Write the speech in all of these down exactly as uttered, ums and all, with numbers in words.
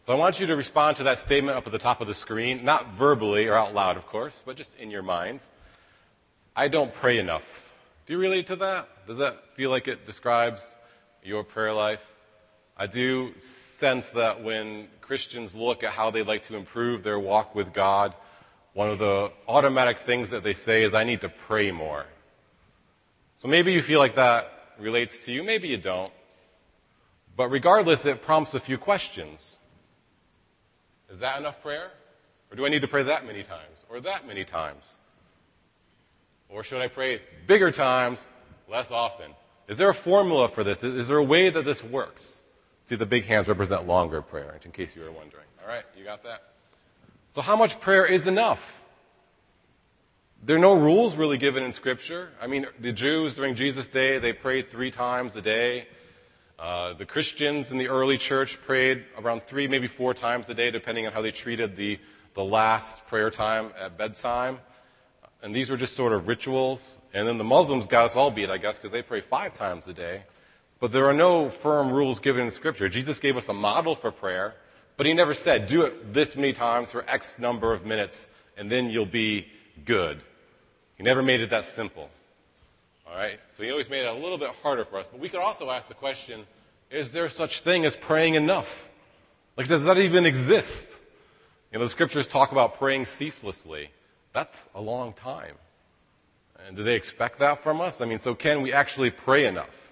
So I want you to respond to that statement up at the top of the screen, not verbally or out loud, of course, but just in your minds. I don't pray enough. Do you relate to that? Does that feel like it describes your prayer life? I do sense that when Christians look at how they'd like to improve their walk with God, one of the automatic things that they say is, I need to pray more. So maybe you feel like that relates to you, maybe you don't. But regardless, it prompts a few questions. Is that enough prayer? Or do I need to pray that many times? Or that many times? Or should I pray bigger times, less often? Is there a formula for this? Is there a way that this works? See, the big hands represent longer prayer, in case you were wondering. All right, you got that? So how much prayer is enough? There are no rules really given in Scripture. I mean, the Jews during Jesus' day, they prayed three times a day. Uh, the Christians in the early church prayed around three, maybe four times a day, depending on how they treated the, the last prayer time at bedtime. And these were just sort of rituals. And then the Muslims got us all beat, I guess, because they pray five times a day. But there are no firm rules given in Scripture. Jesus gave us a model for prayer, but he never said, do it this many times for X number of minutes, and then you'll be good. He never made it that simple. All right? So he always made it a little bit harder for us. But we could also ask the question, is there such thing as praying enough? Like, does that even exist? You know, the Scriptures talk about praying ceaselessly. That's a long time. And do they expect that from us? I mean, so can we actually pray enough?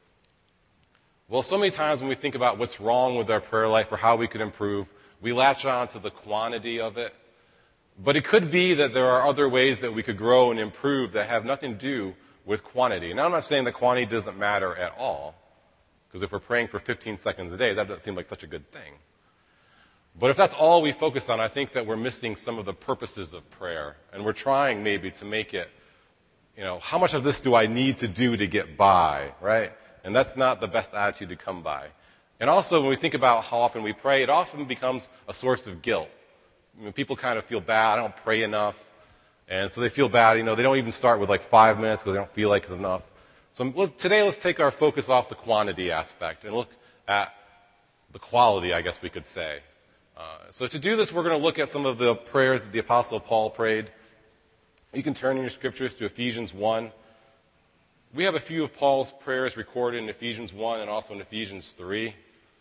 Well, so many times when we think about what's wrong with our prayer life or how we could improve, we latch on to the quantity of it. But it could be that there are other ways that we could grow and improve that have nothing to do with quantity. Now, I'm not saying that quantity doesn't matter at all, because if we're praying for fifteen seconds a day, that doesn't seem like such a good thing. But if that's all we focus on, I think that we're missing some of the purposes of prayer. And we're trying maybe to make it, you know, how much of this do I need to do to get by, right? And that's not the best attitude to come by. And also, when we think about how often we pray, it often becomes a source of guilt. I mean, people kind of feel bad, I don't pray enough. And so they feel bad, you know, they don't even start with like five minutes because they don't feel like it's enough. So let's, today let's take our focus off the quantity aspect and look at the quality, I guess we could say. Uh, so to do this, we're going to look at some of the prayers that the Apostle Paul prayed. You can turn in your scriptures to Ephesians one. We have a few of Paul's prayers recorded in Ephesians one and also in Ephesians three.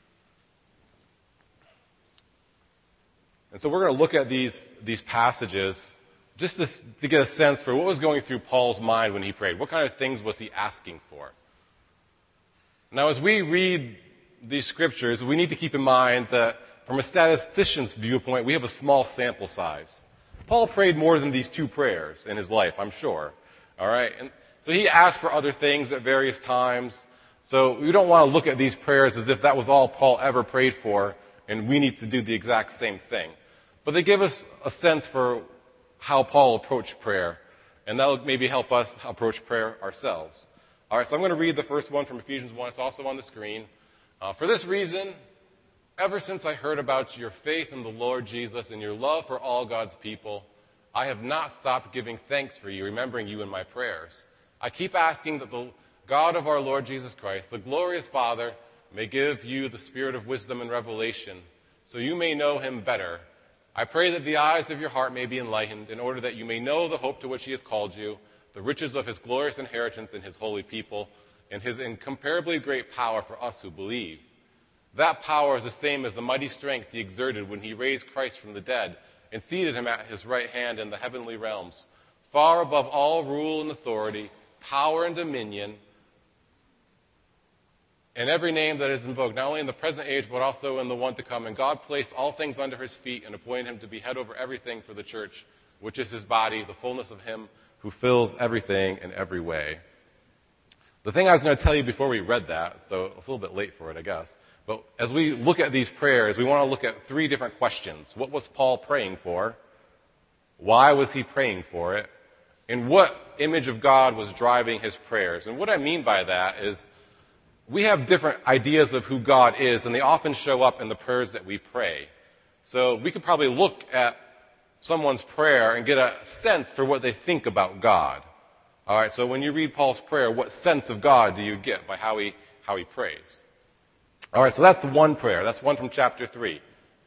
And so we're going to look at these, these passages just to, to get a sense for what was going through Paul's mind when he prayed. What kind of things was he asking for? Now, as we read these scriptures, we need to keep in mind that from a statistician's viewpoint, we have a small sample size. Paul prayed more than these two prayers in his life, I'm sure. All right? And so he asked for other things at various times. So we don't want to look at these prayers as if that was all Paul ever prayed for, and we need to do the exact same thing. But they give us a sense for how Paul approached prayer, and that will maybe help us approach prayer ourselves. All right, so I'm going to read the first one from Ephesians one. It's also on the screen. Uh, for this reason, ever since I heard about your faith in the Lord Jesus and your love for all God's people, I have not stopped giving thanks for you, remembering you in my prayers. I keep asking that the God of our Lord Jesus Christ, the glorious Father, may give you the spirit of wisdom and revelation, so you may know him better. I pray that the eyes of your heart may be enlightened, in order that you may know the hope to which he has called you, the riches of his glorious inheritance in his holy people, and his incomparably great power for us who believe. That power is the same as the mighty strength he exerted when he raised Christ from the dead and seated him at his right hand in the heavenly realms, far above all rule and authority, power and dominion, and every name that is invoked, not only in the present age, but also in the one to come. And God placed all things under his feet and appointed him to be head over everything for the church, which is his body, the fullness of him who fills everything in every way. The thing I was going to tell you before we read that, so it's a little bit late for it, I guess, but as we look at these prayers, we want to look at three different questions. What was Paul praying for? Why was he praying for it? And what image of God was driving his prayers? And what I mean by that is we have different ideas of who God is, and they often show up in the prayers that we pray. So we could probably look at someone's prayer and get a sense for what they think about God. All right, so when you read Paul's prayer, what sense of God do you get by how he how he prays? All right, so that's the one prayer. That's one from chapter three.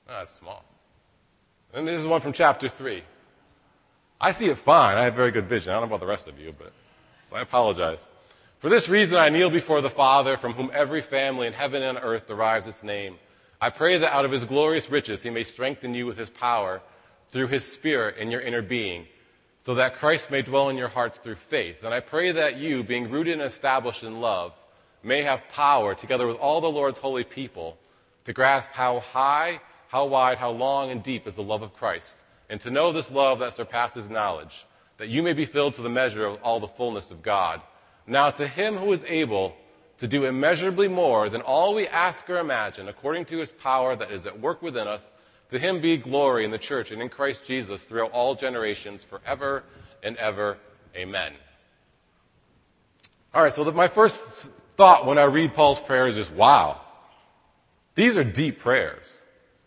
Oh, that's small. And this is one from chapter three. I see it fine. I have very good vision. I don't know about the rest of you, but so I apologize. For this reason, I kneel before the Father, from whom every family in heaven and earth derives its name. I pray that out of his glorious riches he may strengthen you with his power through his Spirit in your inner being, so that Christ may dwell in your hearts through faith. And I pray that you, being rooted and established in love, may have power, together with all the Lord's holy people, to grasp how high, how wide, how long, and deep is the love of Christ, and to know this love that surpasses knowledge, that you may be filled to the measure of all the fullness of God. Now to him who is able to do immeasurably more than all we ask or imagine, according to his power that is at work within us, to him be glory in the church and in Christ Jesus throughout all generations, forever and ever. Amen. All right, so the, my first thought when I read Paul's prayer is just, wow, these are deep prayers.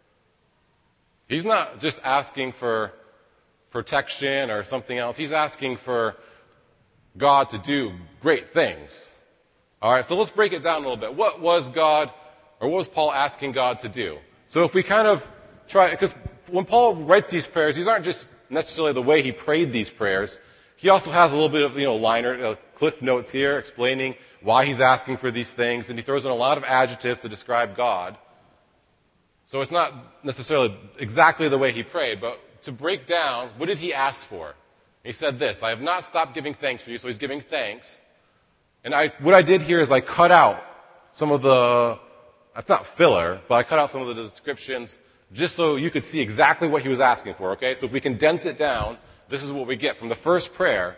He's not just asking for protection or something else. He's asking for God to do great things. All right, so let's break it down a little bit. What was God, or what was Paul asking God to do? So if we kind of try, because when Paul writes these prayers, these aren't just necessarily the way he prayed these prayers. He also has a little bit of, you know, liner, uh, cliff notes here explaining why he's asking for these things, and he throws in a lot of adjectives to describe God. So it's not necessarily exactly the way he prayed, but to break down, what did he ask for? He said this, I have not stopped giving thanks for you, so he's giving thanks. And I, what I did here is I cut out some of the, that's not filler, but I cut out some of the descriptions just so you could see exactly what he was asking for, okay? So if we condense it down, this is what we get from the first prayer.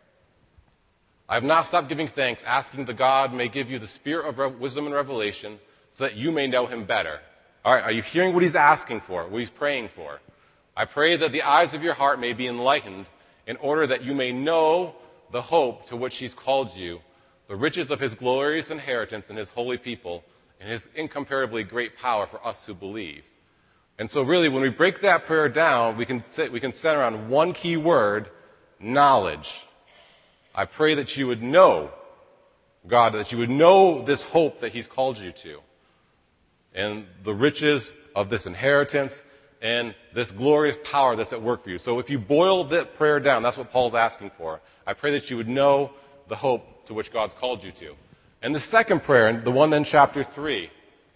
I have not stopped giving thanks, asking that God may give you the spirit of re- wisdom and revelation so that you may know him better. All right, are you hearing what he's asking for, what he's praying for? I pray that the eyes of your heart may be enlightened in order that you may know the hope to which he's called you, the riches of his glorious inheritance in his holy people, and his incomparably great power for us who believe. And so really, when we break that prayer down, we can say, we can center on one key word, knowledge. I pray that you would know, God, that you would know this hope that he's called you to, and the riches of this inheritance, and this glorious power that's at work for you. So if you boil that prayer down, that's what Paul's asking for. I pray that you would know the hope to which God's called you to. And the second prayer, the one in chapter three,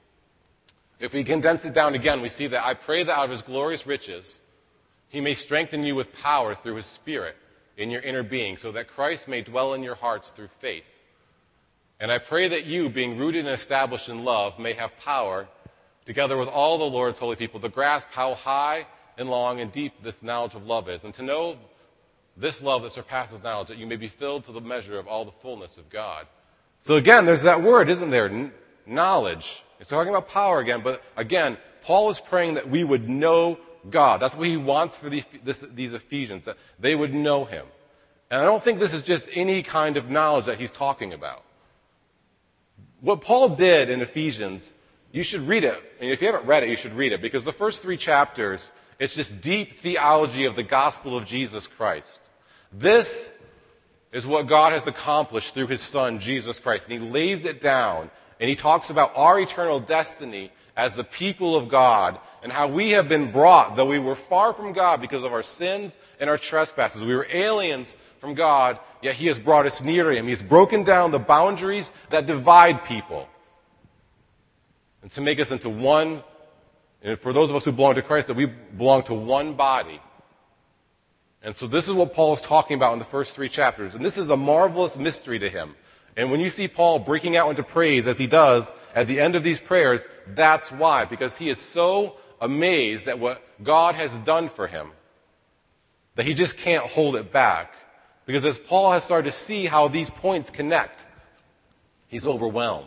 if we condense it down again, we see that I pray that out of his glorious riches, he may strengthen you with power through his Spirit in your inner being, so that Christ may dwell in your hearts through faith. And I pray that you, being rooted and established in love, may have power, together with all the Lord's holy people, to grasp how high and long and deep this knowledge of love is, and to know this love that surpasses knowledge, that you may be filled to the measure of all the fullness of God. So again, there's that word, isn't there? N- knowledge. It's talking about power again, but again, Paul is praying that we would know God. That's what he wants for the, this, these Ephesians, that they would know him. And I don't think this is just any kind of knowledge that he's talking about. What Paul did in Ephesians, you should read it. And if you haven't read it, you should read it, because the first three chapters, it's just deep theology of the gospel of Jesus Christ. This is what God has accomplished through his Son, Jesus Christ. And he lays it down, and he talks about our eternal destiny as the people of God, and how we have been brought, though we were far from God because of our sins and our trespasses. We were aliens from God, yet he has brought us near to him. He's broken down the boundaries that divide people, and to make us into one, and for those of us who belong to Christ, that we belong to one body. And so this is what Paul is talking about in the first three chapters. And this is a marvelous mystery to him. And when you see Paul breaking out into praise, as he does at the end of these prayers, that's why. Because he is so amazed at what God has done for him that he just can't hold it back. Because as Paul has started to see how these points connect, he's overwhelmed.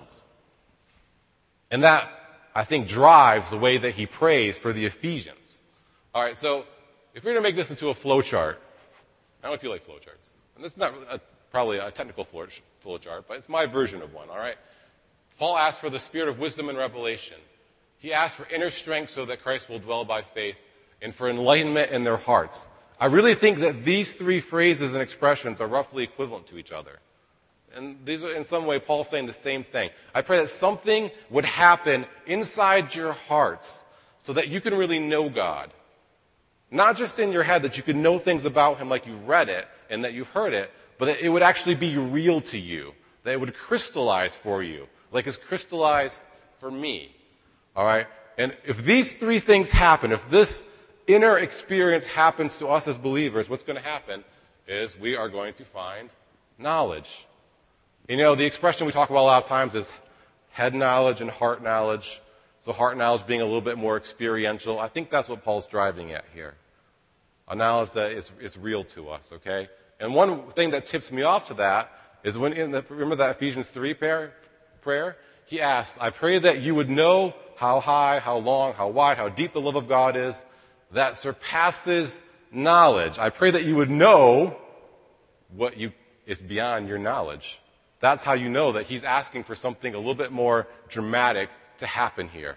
And that, I think, drives the way that he prays for the Ephesians. All right, so if we're going to make this into a flow chart, I don't know if you like flow charts. And it's not a, probably a technical flow, flow chart, but it's my version of one, all right? Paul asked for the spirit of wisdom and revelation. He asked for inner strength so that Christ will dwell by faith, and for enlightenment in their hearts. I really think that these three phrases and expressions are roughly equivalent to each other. And these are, in some way, Paul's saying the same thing. I pray that something would happen inside your hearts so that you can really know God. Not just in your head, that you can know things about him like you've read it and that you've heard it, but that it would actually be real to you, that it would crystallize for you, like it's crystallized for me. All right? And if these three things happen, if this inner experience happens to us as believers, what's going to happen is we are going to find knowledge. You know, the expression we talk about a lot of times is head knowledge and heart knowledge. So heart knowledge being a little bit more experiential. I think that's what Paul's driving at here. A knowledge that is, is real to us, okay? And one thing that tips me off to that is when, in the, remember that Ephesians three prayer, prayer? He asks, I pray that you would know how high, how long, how wide, how deep the love of God is that surpasses knowledge. I pray that you would know what you is beyond your knowledge. That's how you know that he's asking for something a little bit more dramatic to happen here.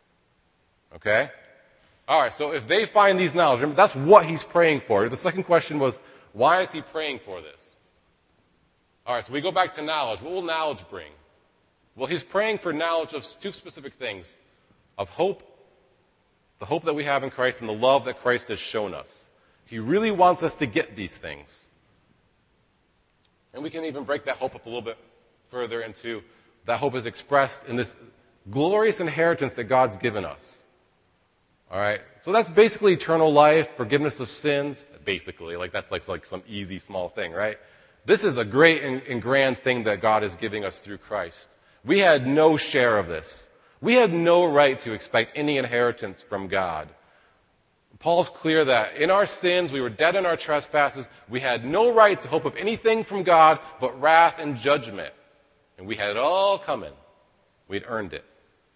Okay? All right, so if they find these knowledge, remember, that's what he's praying for. The second question was, why is he praying for this? All right, so we go back to knowledge. What will knowledge bring? Well, he's praying for knowledge of two specific things, of hope, the hope that we have in Christ, and the love that Christ has shown us. He really wants us to get these things. And we can even break that hope up a little bit further into that hope is expressed in this glorious inheritance that God's given us. All right? So that's basically eternal life, forgiveness of sins. Basically, like that's like, like some easy small thing, right? This is a great and, and grand thing that God is giving us through Christ. We had no share of this. We had no right to expect any inheritance from God. Paul's clear that in our sins, we were dead in our trespasses. We had no right to hope of anything from God but wrath and judgment. And we had it all coming. We'd earned it.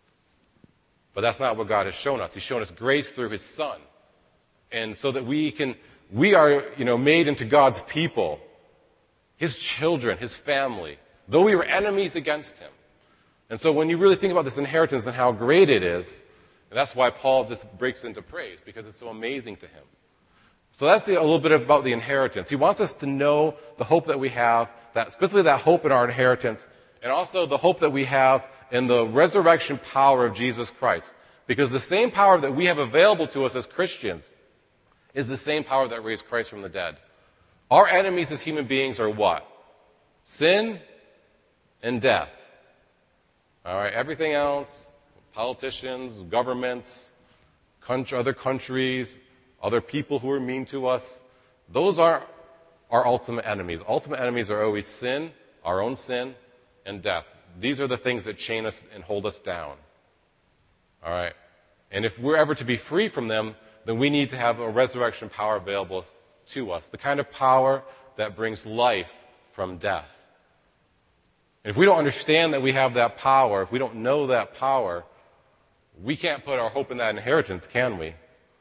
But that's not what God has shown us. He's shown us grace through his Son. And so that we can, we are, you know, made into God's people, his children, his family, though we were enemies against him. And so when you really think about this inheritance and how great it is, and that's why Paul just breaks into praise, because it's so amazing to him. So that's the, a little bit about the inheritance. He wants us to know the hope that we have, that, specifically that hope in our inheritance, and also the hope that we have in the resurrection power of Jesus Christ. Because the same power that we have available to us as Christians is the same power that raised Christ from the dead. Our enemies as human beings are what? Sin and death. All right, everything else, politicians, governments, country, other countries, other people who are mean to us, those are our ultimate enemies. Ultimate enemies are always sin, our own sin, and death. These are the things that chain us and hold us down. All right? And if we're ever to be free from them, then we need to have a resurrection power available to us, the kind of power that brings life from death. And if we don't understand that we have that power, if we don't know that power, we can't put our hope in that inheritance, can we?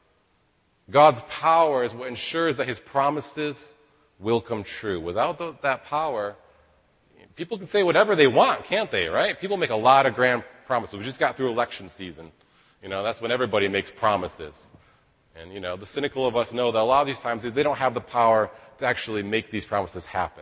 God's power is what ensures that his promises will come true. Without the, that power, people can say whatever they want, can't they, right? People make a lot of grand promises. We just got through election season. You know, that's when everybody makes promises. And, you know, the cynical of us know that a lot of these times they don't have the power to actually make these promises happen.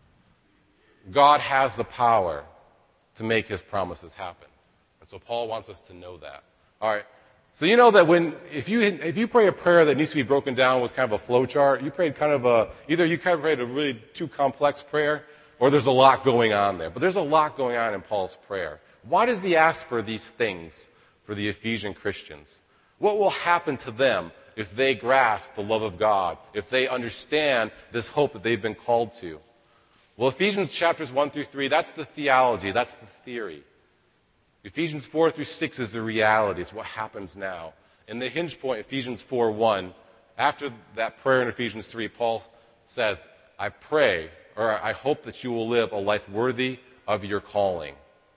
God has the power to make his promises happen. And so Paul wants us to know that. All right. So you know that when, if you, if you pray a prayer that needs to be broken down with kind of a flow chart, you prayed kind of a, either you kind of prayed a really too complex prayer, or there's a lot going on there. But there's a lot going on in Paul's prayer. Why does he ask for these things for the Ephesian Christians? What will happen to them if they grasp the love of God, if they understand this hope that they've been called to? Well, Ephesians chapters one through three, that's the theology, that's the theory. Ephesians four through six is the reality, it's what happens now. And the hinge point, Ephesians four one, after that prayer in Ephesians three, Paul says, I pray, or I hope that you will live a life worthy of your calling.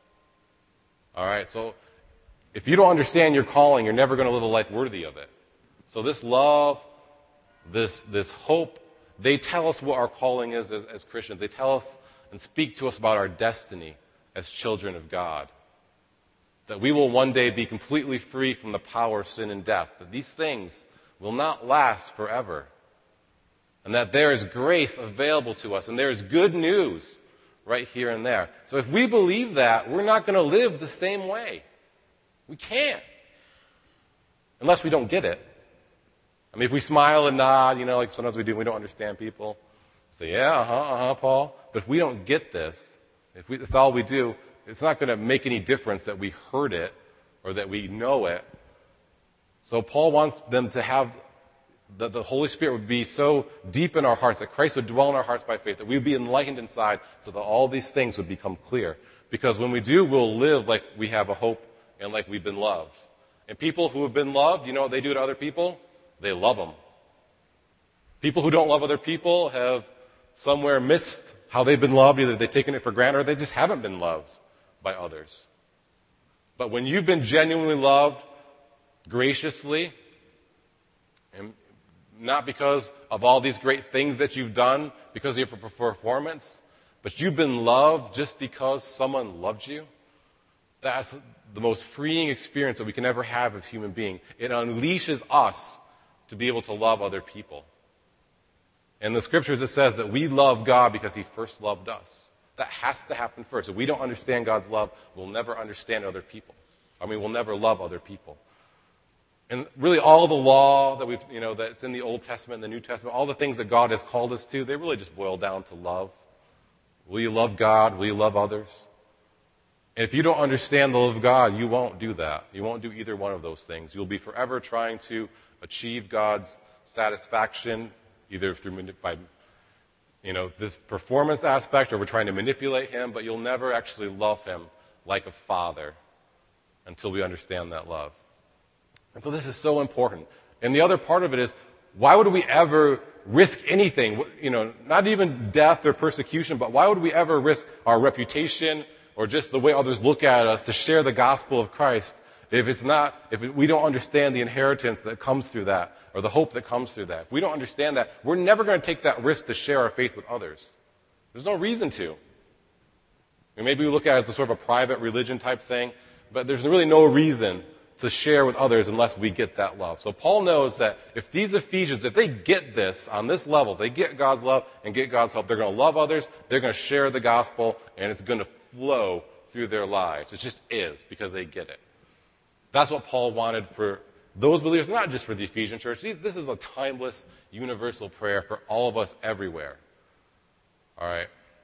All right, so if you don't understand your calling, you're never going to live a life worthy of it. So this love, this, this hope, they tell us what our calling is as, as Christians. They tell us and speak to us about our destiny as children of God. That we will one day be completely free from the power of sin and death. That these things will not last forever. And that there is grace available to us. And there is good news right here and there. So if we believe that, we're not going to live the same way. We can't. unless we don't get it. I mean, if we smile and nod, you know, like sometimes we do, we don't understand people. Say, yeah, uh-huh, uh-huh, Paul. But if we don't get this, if we, that's all we do, it's not going to make any difference that we heard it or that we know it. So Paul wants them to have, that the Holy Spirit would be so deep in our hearts, that Christ would dwell in our hearts by faith, that we would be enlightened inside so that all these things would become clear. Because when we do, we'll live like we have a hope and like we've been loved. And people who have been loved, you know what they do to other people? They love them. People who don't love other people have somewhere missed how they've been loved. Either they've taken it for granted or they just haven't been loved by others. But when you've been genuinely loved graciously, and not because of all these great things that you've done, because of your performance, but you've been loved just because someone loved you, that's the most freeing experience that we can ever have as human being. It unleashes us to be able to love other people. In the scriptures it says that we love God because he first loved us. That has to happen first. If we don't understand God's love, we'll never understand other people. I mean, we'll never love other people. And really all the law that we've, you know, that's in the Old Testament and the New Testament, all the things that God has called us to, they really just boil down to love. Will you love God? Will you love others? And if you don't understand the love of God, you won't do that. You won't do either one of those things. You'll be forever trying to achieve God's satisfaction, either through by, you know, this performance aspect, or we're trying to manipulate him, but you'll never actually love him like a father until we understand that love. And so this is so important. And the other part of it is, why would we ever risk anything? You know, not even death or persecution, but why would we ever risk our reputation or just the way others look at us to share the gospel of Christ if it's not, if we don't understand the inheritance that comes through that or the hope that comes through that? If we don't understand that, we're never going to take that risk to share our faith with others. There's no reason to. And maybe we look at it as a sort of a private religion type thing, but there's really no reason to share with others unless we get that love. So Paul knows that if these Ephesians, if they get this on this level, they get God's love and get God's help, they're going to love others, they're going to share the gospel, and it's going to flow through their lives. It just is, because they get it. That's what Paul wanted for those believers, not just for the Ephesian church. This is a timeless, universal prayer for all of us everywhere. All right?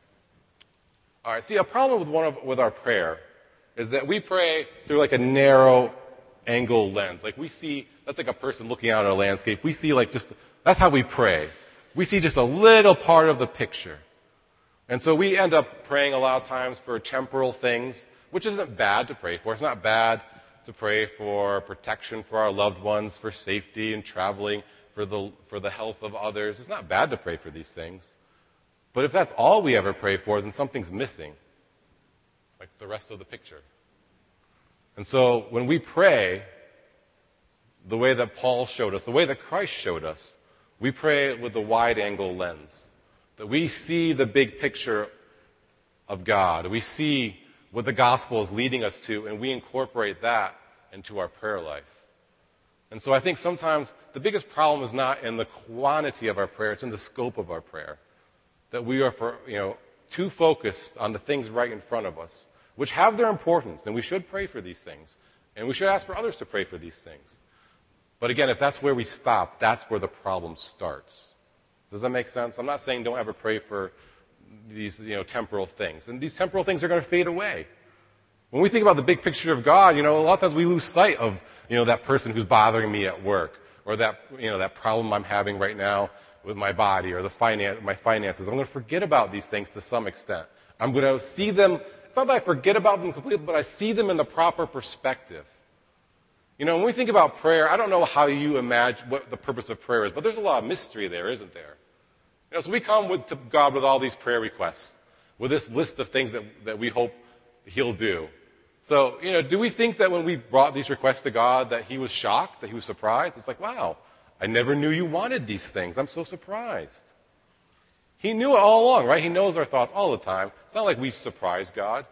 All right, see, a problem with one of, with our prayer is that we pray through like a narrow angle lens. Like we see, that's like a person looking out at a landscape. We see like just, that's how we pray. We see just a little part of the picture. And so we end up praying a lot of times for temporal things, which isn't bad to pray for. It's not bad to pray for protection for our loved ones, for safety and traveling, for the, for the health of others. It's not bad to pray for these things. But if that's all we ever pray for, then something's missing, like the rest of the picture. And so when we pray the way that Paul showed us, the way that Christ showed us, we pray with a wide-angle lens, that we see the big picture of God. We see what the gospel is leading us to, and we incorporate that into our prayer life. And so I think sometimes the biggest problem is not in the quantity of our prayer, it's in the scope of our prayer. That we are, for, you know, too focused on the things right in front of us, which have their importance, and we should pray for these things. And we should ask for others to pray for these things. But again, if that's where we stop, that's where the problem starts. Does that make sense? I'm not saying don't ever pray for these, you know, temporal things. And these temporal things are going to fade away. When we think about the big picture of God, you know, a lot of times we lose sight of, you know, that person who's bothering me at work, or that, you know, that problem I'm having right now with my body, or the finan- my finances. I'm going to forget about these things to some extent. I'm going to see them. It's not that I forget about them completely, but I see them in the proper perspective. You know, when we think about prayer, I don't know how you imagine what the purpose of prayer is, but there's a lot of mystery there, isn't there? You know, so we come with, to God with all these prayer requests, with this list of things that, that we hope he'll do. So, you know, do we think that when we brought these requests to God that he was shocked, that he was surprised? It's like, wow, I never knew you wanted these things. I'm so surprised. He knew it all along, right? He knows our thoughts all the time. It's not like we surprise God.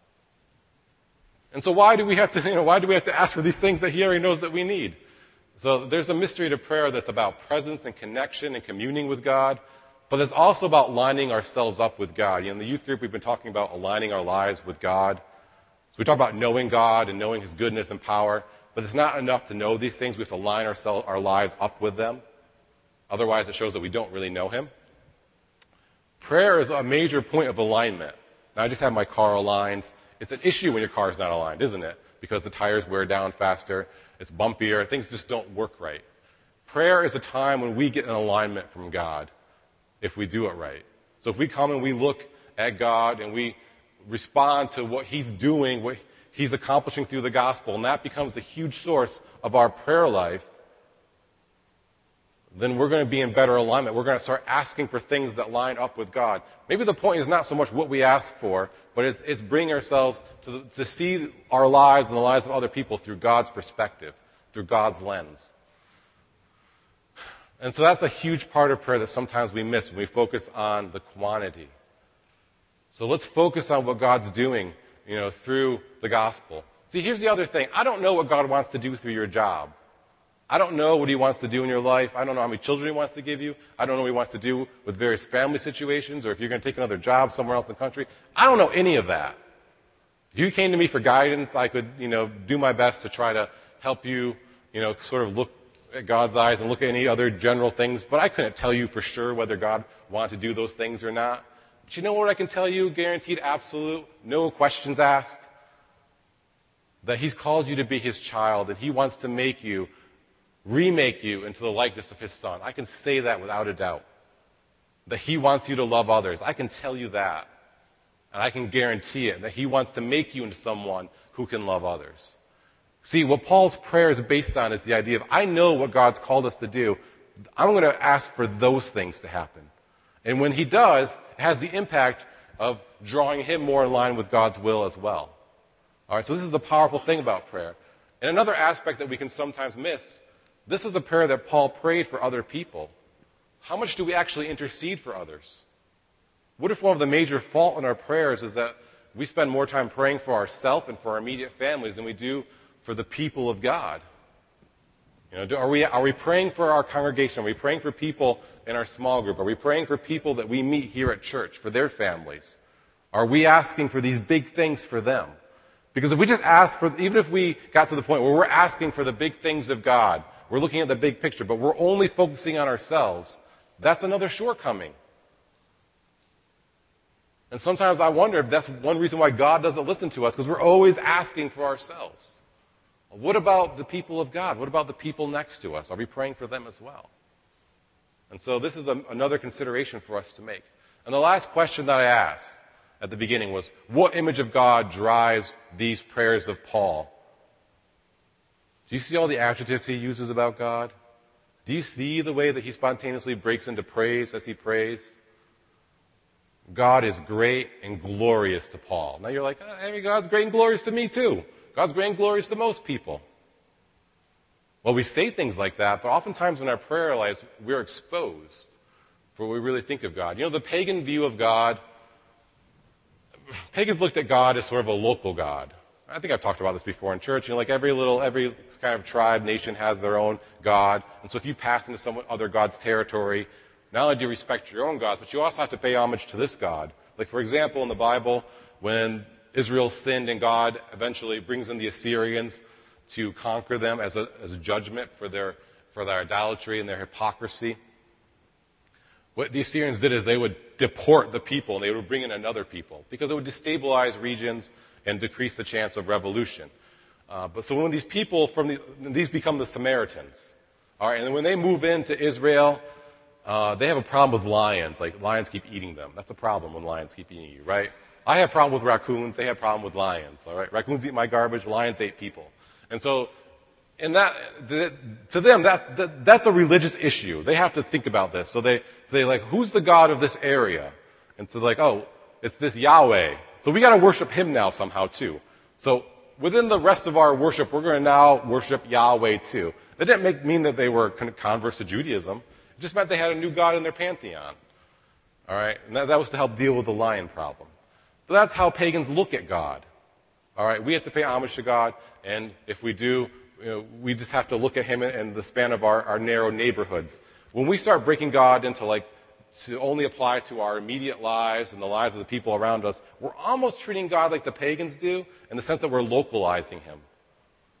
And so why do we have to, you know, why do we have to ask for these things that he already knows that we need? So there's a mystery to prayer that's about presence and connection and communing with God, but it's also about lining ourselves up with God. You know, in the youth group, we've been talking about aligning our lives with God. So we talk about knowing God and knowing his goodness and power. but it's not enough to know these things. We have to line ourselves, our lives up with them. Otherwise, it shows that we don't really know him. Prayer is a major point of alignment. Now, I just have my car aligned. It's an issue when your car is not aligned, isn't it? Because the tires wear down faster, it's bumpier, things just don't work right. Prayer is a time when we get an alignment from God, if we do it right. So if we come and we look at God and we respond to what he's doing, what he's accomplishing through the gospel, and that becomes a huge source of our prayer life, then we're going to be in better alignment. We're going to start asking for things that line up with God. Maybe the point is not so much what we ask for, but it's, it's bringing ourselves to, to see our lives and the lives of other people through God's perspective, through God's lens. And so that's a huge part of prayer that sometimes we miss when we focus on the quantity. So let's focus on what God's doing, you know, through the gospel. See, here's the other thing. I don't know what God wants to do through your job. I don't know what he wants to do in your life. I don't know how many children he wants to give you. I don't know what he wants to do with various family situations or if you're going to take another job somewhere else in the country. I don't know any of that. If you came to me for guidance, I could, you know, do my best to try to help you, you know, sort of look at God's eyes and look at any other general things, but I couldn't tell you for sure whether God wanted to do those things or not. But you know what I can tell you, guaranteed, absolute, no questions asked? That he's called you to be his child and he wants to make you remake you into the likeness of his son. I can say that without a doubt. That he wants you to love others. I can tell you that. And I can guarantee it, that he wants to make you into someone who can love others. See, what Paul's prayer is based on is the idea of, I know what God's called us to do. I'm going to ask for those things to happen. And when he does, it has the impact of drawing him more in line with God's will as well. All right, so this is a powerful thing about prayer. And another aspect that we can sometimes miss, this is a prayer that Paul prayed for other people. How much do we actually intercede for others? What if one of the major fault in our prayers is that we spend more time praying for ourselves and for our immediate families than we do for the people of God? You know, do, are we are we praying for our congregation? Are we praying for people in our small group? Are we praying for people that we meet here at church, for their families? Are we asking for these big things for them? Because if we just ask for, even if we got to the point where we're asking for the big things of God, we're looking at the big picture, but we're only focusing on ourselves, that's another shortcoming. And sometimes I wonder if that's one reason why God doesn't listen to us, because we're always asking for ourselves. What about the people of God? What about the people next to us? Are we praying for them as well? And so this is a, another consideration for us to make. And the last question that I asked at the beginning was, what image of God drives these prayers of Paul? Do you see all the adjectives he uses about God? Do you see the way that he spontaneously breaks into praise as he prays? God is great and glorious to Paul. Now you're like, oh, I mean, God's great and glorious to me too. God's great and glorious to most people. Well, we say things like that, but oftentimes in our prayer lives, we're exposed for what we really think of God. You know, the pagan view of God, pagans looked at God as sort of a local God. I think I've talked about this before in church. You know, like every little, every kind of tribe, nation has their own God. And so if you pass into some other God's territory, not only do you respect your own gods, but you also have to pay homage to this God. Like, for example, in the Bible, when Israel sinned and God eventually brings in the Assyrians to conquer them as a, as a judgment for their, for their idolatry and their hypocrisy, what the Assyrians did is they would deport the people and they would bring in another people because it would destabilize regions and decrease the chance of revolution. Uh, but so when these people from the, these become the Samaritans, all right, and when they move into Israel, uh, they have a problem with lions. Like lions keep eating them. That's a problem when lions keep eating you, right? I have a problem with raccoons. They have a problem with lions. All right, raccoons eat my garbage. Lions ate people, and so in that the, to them that's that, that's a religious issue. They have to think about this. So they say like, who's the God of this area? And so like, oh, it's this Yahweh. So we got to worship him now somehow too. So within the rest of our worship, we're going to now worship Yahweh too. That didn't make, mean that they were converts to Judaism. It just meant they had a new God in their pantheon. All right, and that, that was to help deal with the lion problem. So that's how pagans look at God. All right, we have to pay homage to God, and if we do, you know, we just have to look at him in the span of our, our narrow neighborhoods. When we start breaking God into like to only apply to our immediate lives and the lives of the people around us, we're almost treating God like the pagans do in the sense that we're localizing him.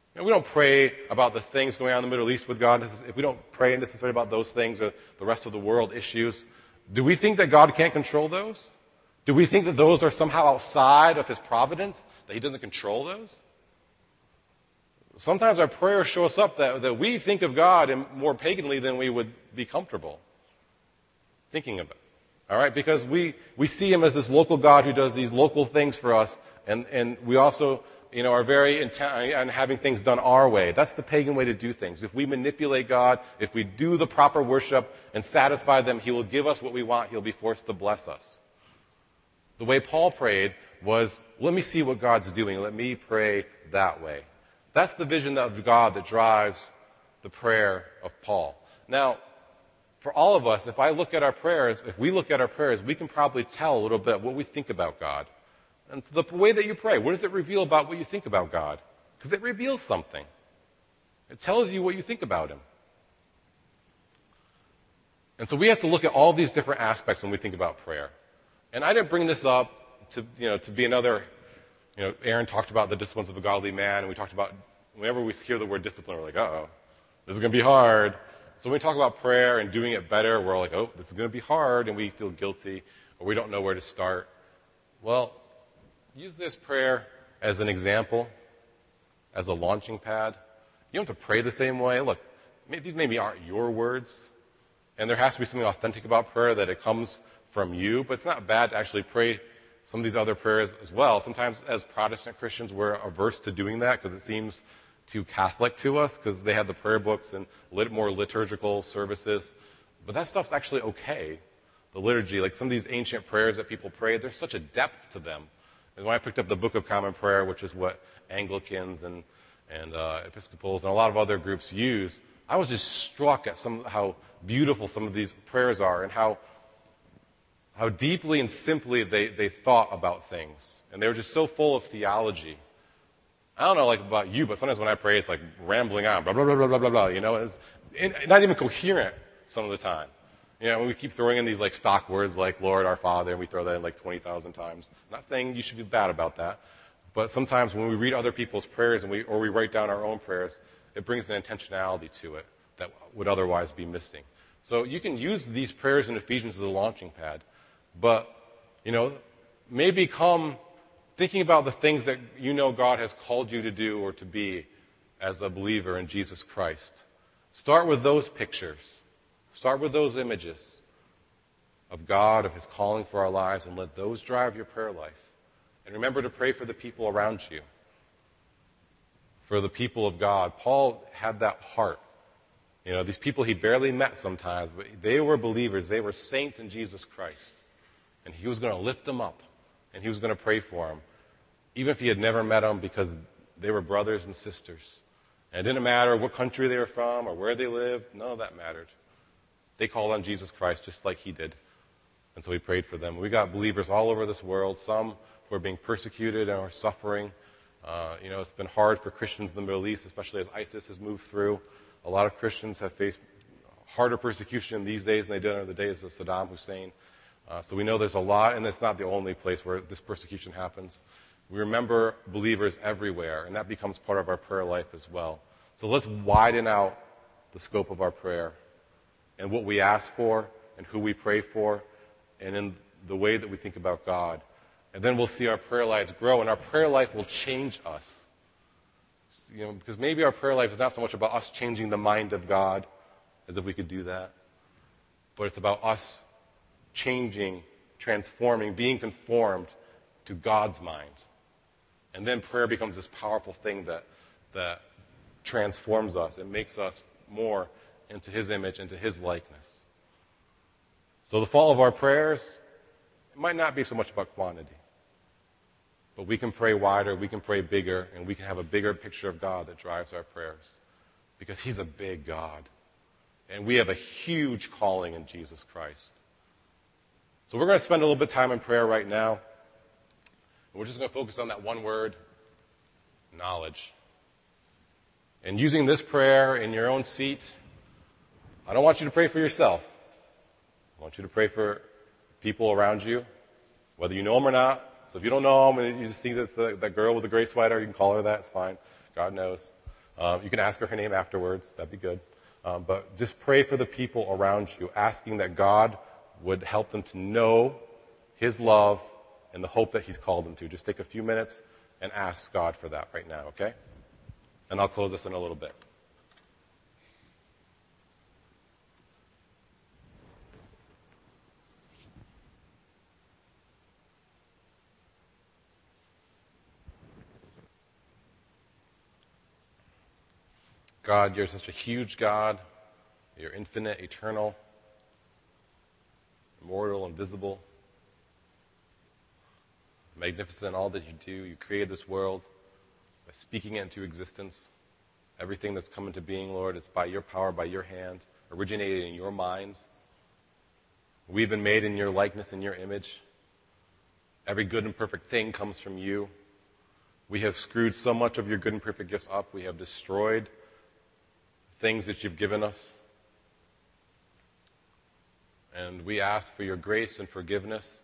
And we don't pray about the things going on in the Middle East with God. If we don't pray necessarily about those things or the rest of the world issues, do we think that God can't control those? Do we think that those are somehow outside of his providence, that he doesn't control those? Sometimes our prayers show us up that, that we think of God in more paganly than we would be comfortable thinking of it. All right? Because we, we see him as this local God who does these local things for us, and, and we also, you know, are very intent on having things done our way. That's the pagan way to do things. If we manipulate God, if we do the proper worship and satisfy them, he will give us what we want. He'll be forced to bless us. The way Paul prayed was, let me see what God's doing. Let me pray that way. That's the vision of God that drives the prayer of Paul. Now, for all of us, if I look at our prayers, if we look at our prayers, we can probably tell a little bit what we think about God. And so the way that you pray, what does it reveal about what you think about God? Because it reveals something. It tells you what you think about him. And so we have to look at all these different aspects when we think about prayer. And I didn't bring this up to, you know, to be another, you know, Aaron talked about the disciplines of a godly man, and we talked about, whenever we hear the word discipline, we're like, uh-oh, this is going to be hard. So when we talk about prayer and doing it better, we're like, oh, this is going to be hard, and we feel guilty, or we don't know where to start. Well, use this prayer as an example, as a launching pad. You don't have to pray the same way. Look, these maybe aren't your words, and there has to be something authentic about prayer, that it comes from you, but it's not bad to actually pray some of these other prayers as well. Sometimes as Protestant Christians, we're averse to doing that because it seems too Catholic to us, because they have the prayer books and lit- more liturgical services. But that stuff's actually okay. The liturgy, like some of these ancient prayers that people pray, there's such a depth to them. And when I picked up the Book of Common Prayer, which is what Anglicans and, and uh, Episcopals and a lot of other groups use, I was just struck at some how beautiful some of these prayers are, and how how deeply and simply they, they thought about things. And they were just so full of theology. I don't know, like, about you, but sometimes when I pray, it's like rambling on, blah, blah, blah, blah, blah, blah, blah, you know, it's not even coherent some of the time. You know, we keep throwing in these, like, stock words like Lord, our Father, and we throw that in like twenty thousand times. I'm not saying you should be bad about that, but sometimes when we read other people's prayers and we, or we write down our own prayers, it brings an intentionality to it that would otherwise be missing. So you can use these prayers in Ephesians as a launching pad. But, you know, maybe come thinking about the things that you know God has called you to do or to be as a believer in Jesus Christ. Start with those pictures. Start with those images of God, of his calling for our lives, and let those drive your prayer life. And remember to pray for the people around you, for the people of God. Paul had that heart. You know, these people he barely met sometimes, but they were believers. They were saints in Jesus Christ. And he was going to lift them up, and he was going to pray for them, even if he had never met them, because they were brothers and sisters. And it didn't matter what country they were from or where they lived. None of that mattered. They called on Jesus Christ just like he did. And so he prayed for them. We got believers all over this world, some who are being persecuted and are suffering. Uh, you know, it's been hard for Christians in the Middle East, especially as ISIS has moved through. A lot of Christians have faced harder persecution these days than they did under the days of Saddam Hussein. Uh, so we know there's a lot, and it's not the only place where this persecution happens. We remember believers everywhere, and that becomes part of our prayer life as well. So let's widen out the scope of our prayer and what we ask for and who we pray for and in the way that we think about God. And then we'll see our prayer lives grow, and our prayer life will change us. You know, because maybe our prayer life is not so much about us changing the mind of God, as if we could do that, but it's about us changing, transforming, being conformed to God's mind. And then prayer becomes this powerful thing that that transforms us. It makes us more into his image, into his likeness. So the fall of our prayers, it might not be so much about quantity. But we can pray wider, we can pray bigger, and we can have a bigger picture of God that drives our prayers. Because he's a big God. And we have a huge calling in Jesus Christ. So we're going to spend a little bit of time in prayer right now. We're just going to focus on that one word, knowledge. And using this prayer in your own seat, I don't want you to pray for yourself. I want you to pray for people around you, whether you know them or not. So if you don't know them and you just think that's the, that girl with the gray sweater, you can call her that. It's fine. God knows. Um, you can ask her her name afterwards. That'd be good. Um, but just pray for the people around you, asking that God would help them to know his love and the hope that he's called them to. Just take a few minutes and ask God for that right now, okay? And I'll close this in a little bit. God, you're such a huge God. You're infinite, eternal, immortal, invisible, magnificent in all that you do. You created this world by speaking it into existence. Everything that's come into being, Lord, is by your power, by your hand, originated in your minds. We've been made in your likeness, in your image. Every good and perfect thing comes from you. We have screwed so much of your good and perfect gifts up. We have destroyed things that you've given us. And we ask for your grace and forgiveness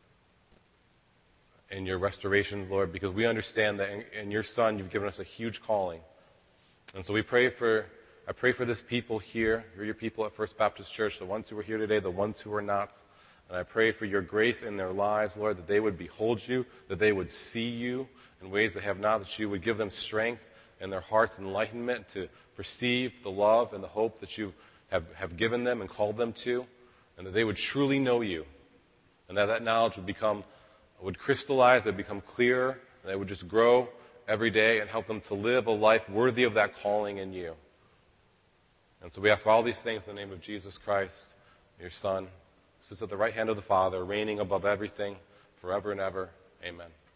and your restorations, Lord, because we understand that in, in your Son you've given us a huge calling. And so we pray for, I pray for this people here, you're your people at First Baptist Church, the ones who are here today, the ones who are not. And I pray for your grace in their lives, Lord, that they would behold you, that they would see you in ways they have not, that you would give them strength in their hearts, enlightenment to perceive the love and the hope that you have, have given them and called them to, and that they would truly know you, and that that knowledge would become, would crystallize, it would become clearer, and it would just grow every day and help them to live a life worthy of that calling in you. And so we ask all these things in the name of Jesus Christ, your Son, who sits at the right hand of the Father, reigning above everything, forever and ever. Amen.